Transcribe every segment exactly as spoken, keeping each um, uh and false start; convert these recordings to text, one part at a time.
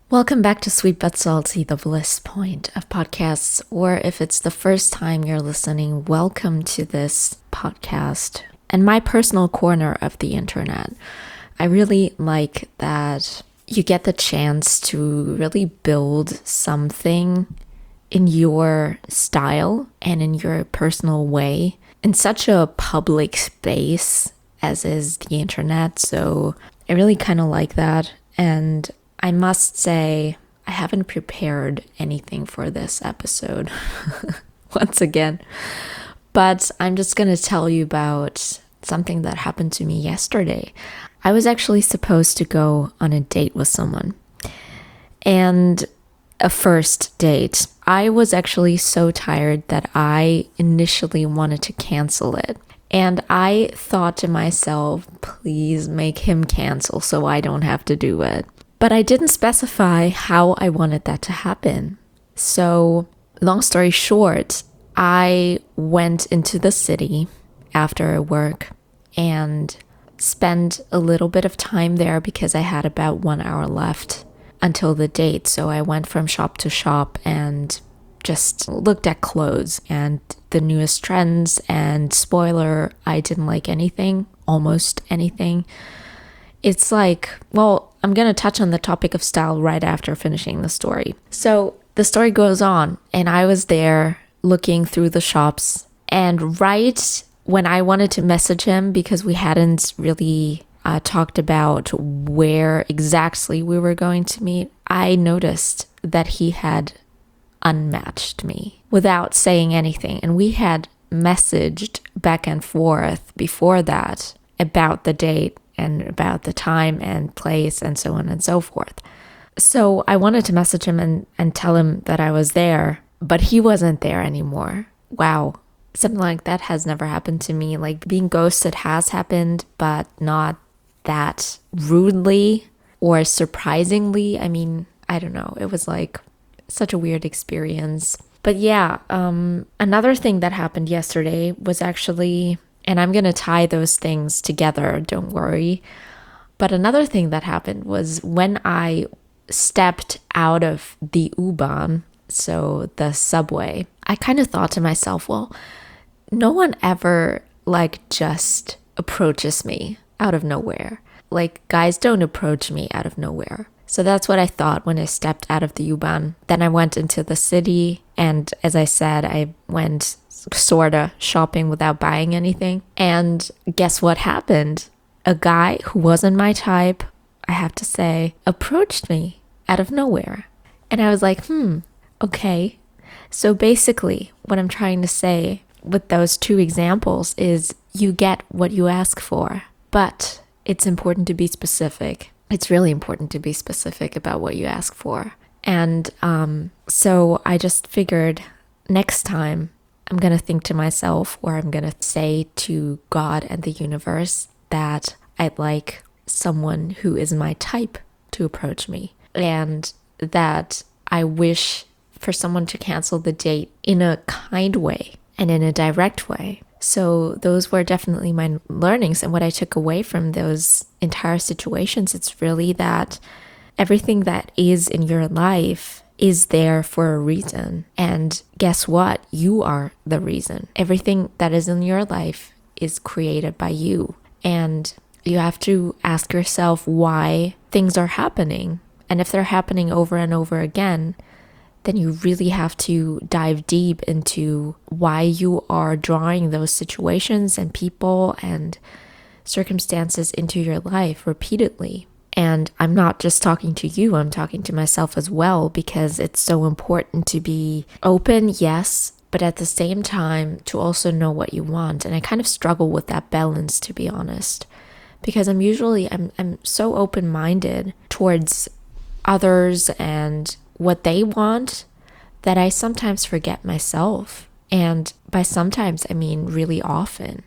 Welcome back to Sweet But Salty, the bliss point of podcasts. Or if it's the first time you're listening, welcome to this podcast and my personal corner of the internet. I really like that you get the chance to really build something in your style and in your personal way in such a public space as is the internet. So I really kind of like that. And I must say, I haven't prepared anything for this episode once again, but I'm just going to tell you about something that happened to me yesterday. I was actually supposed to go on a date with someone, and a first date. I was actually so tired that I initially wanted to cancel it. And I thought to myself, please make him cancel so I don't have to do it. But I didn't specify how I wanted that to happen. So, long story short, I went into the city after work and spent a little bit of time there because I had about one hour left until the date. So I went from shop to shop and just looked at clothes and the newest trends. And spoiler, I didn't like anything, almost anything. It's like, well, I'm going to touch on the topic of style right after finishing the story. So the story goes on, and I was there looking through the shops, and right when I wanted to message him because we hadn't really uh, talked about where exactly we were going to meet, I noticed that he had unmatched me without saying anything. And we had messaged back and forth before that about the date and about the time and place and so on and so forth. So I wanted to message him and, and tell him that I was there, but he wasn't there anymore. Wow. Something like that has never happened to me. Like being ghosted has happened, but not that rudely or surprisingly. I mean, I don't know. It was like such a weird experience. But yeah, um, another thing that happened yesterday was actually... And I'm going to tie those things together, don't worry. But another thing that happened was when I stepped out of the U-Bahn, so the subway, I kind of thought to myself, well, no one ever like just approaches me out of nowhere. Like guys don't approach me out of nowhere. So that's what I thought when I stepped out of the U-Bahn. Then I went into the city, and as I said, I went sorta shopping without buying anything. And guess what happened? A guy who wasn't my type, I have to say, approached me out of nowhere. And I was like, hmm, okay. So basically, what I'm trying to say with those two examples is you get what you ask for, but it's important to be specific. It's really important to be specific about what you ask for. And um, so I just figured next time I'm going to think to myself, or I'm going to say to God and the universe that I'd like someone who is my type to approach me, and that I wish for someone to cancel the date in a kind way and in a direct way. So those were definitely my learnings, and what I took away from those entire situations. It's really that everything that is in your life is there for a reason. And guess what? You are the reason. Everything that is in your life is created by you. And you have to ask yourself why things are happening. And if they're happening over and over again, then you really have to dive deep into why you are drawing those situations and people and circumstances into your life repeatedly. And I'm not just talking to you, I'm talking to myself as well, because it's so important to be open, yes, but at the same time to also know what you want. And I kind of struggle with that balance, to be honest, because I'm usually, I'm, I'm so open-minded towards others and what they want that I sometimes forget myself. And by sometimes, I mean really often.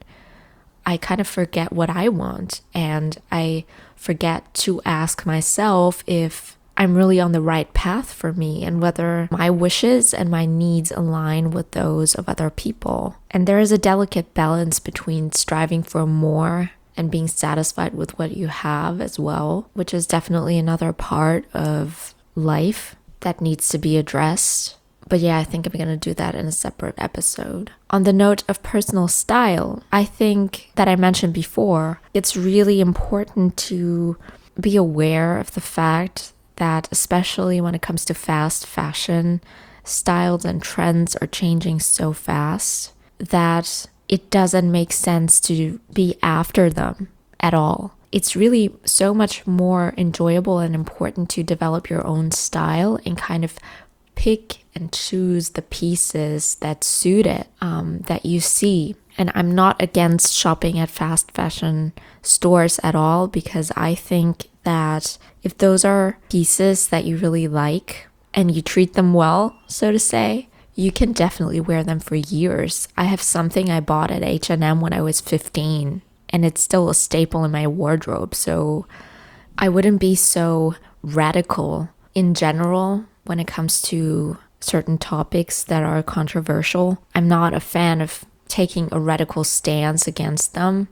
I kind of forget what I want, and I forget to ask myself if I'm really on the right path for me and whether my wishes and my needs align with those of other people. And there is a delicate balance between striving for more and being satisfied with what you have as well, which is definitely another part of life that needs to be addressed. But yeah, I think I'm going to do that in a separate episode. On the note of personal style, I think that I mentioned before, it's really important to be aware of the fact that, especially when it comes to fast fashion, styles and trends are changing so fast that it doesn't make sense to be after them at all. It's really so much more enjoyable and important to develop your own style and kind of pick and choose the pieces that suit it, um, that you see. And I'm not against shopping at fast fashion stores at all, because I think that if those are pieces that you really like and you treat them well, so to say, you can definitely wear them for years. I have something I bought at H and M when I was fifteen, and it's still a staple in my wardrobe. So I wouldn't be so radical in general when it comes to certain topics that are controversial. I'm not a fan of taking a radical stance against them,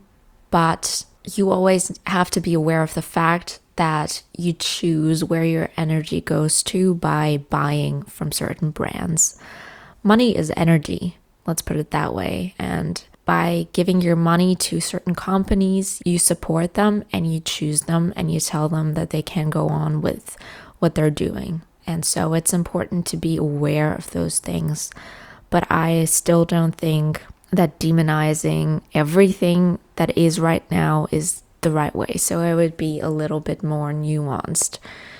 but you always have to be aware of the fact that you choose where your energy goes to by buying from certain brands. Money is energy, let's put it that way. And by giving your money to certain companies, you support them and you choose them and you tell them that they can go on with what they're doing. And so it's important to be aware of those things. But I still don't think that demonizing everything that is right now is the right way. So I would be a little bit more nuanced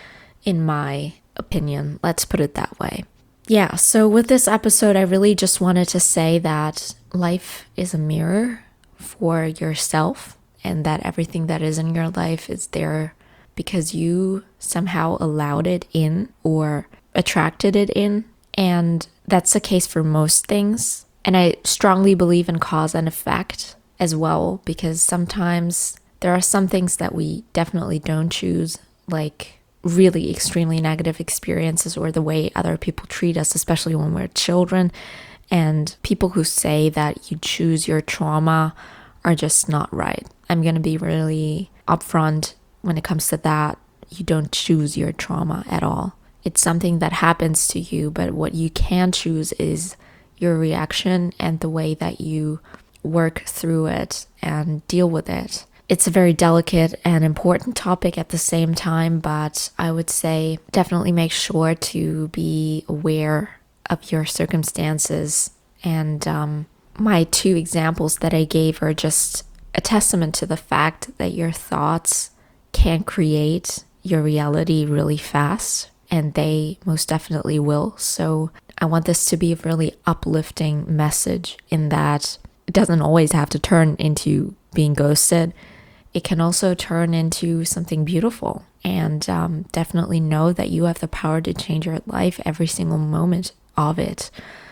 in my opinion. Let's put it that way. Yeah, so with this episode, I really just wanted to say that life is a mirror for yourself, and that everything that is in your life is there because you somehow allowed it in or attracted it in. And that's the case for most things. And I strongly believe in cause and effect as well, because sometimes there are some things that we definitely don't choose, like really extremely negative experiences or the way other people treat us, especially when we're children. And people who say that you choose your trauma are just not right. I'm going to be really upfront when it comes to that. You don't choose your trauma at all. It's something that happens to you, but what you can choose is your reaction and the way that you work through it and deal with it. It's a very delicate and important topic at the same time, but I would say definitely make sure to be aware of your circumstances. And um, my two examples that I gave are just a testament to the fact that your thoughts can create your reality really fast, and they most definitely will. So I want this to be a really uplifting message in that it doesn't always have to turn into being ghosted. It can also turn into something beautiful. And um, definitely know that you have the power to change your life every single moment of it.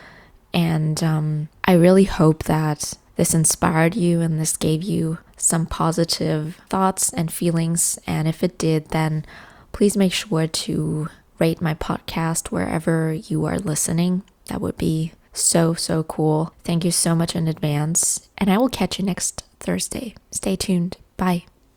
And um, I really hope that this inspired you and this gave you some positive thoughts and feelings. And if it did, then please make sure to rate my podcast wherever you are listening. That would be so, so cool. Thank you so much in advance. And I will catch you next Thursday. Stay tuned. Bye.